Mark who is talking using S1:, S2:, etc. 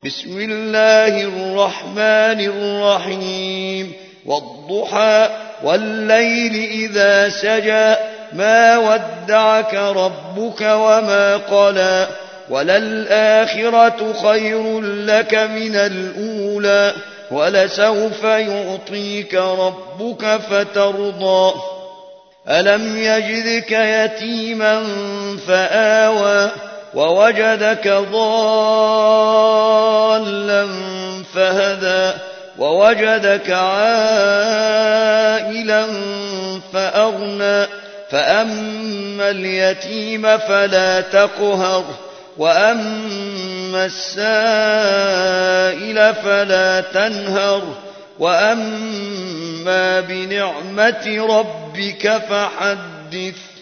S1: بسم الله الرحمن الرحيم والضحى والليل إذا سجى ما ودعك ربك وما قلى وللآخرة خير لك من الأولى ولسوف يعطيك ربك فترضى ألم يجدك يتيما فآوى ووجدك ضالا فهدى ووجدك عائلا فأغنى فأما اليتيم فلا تقهر وأما السائل فلا تنهر وأما بنعمة ربك فحدث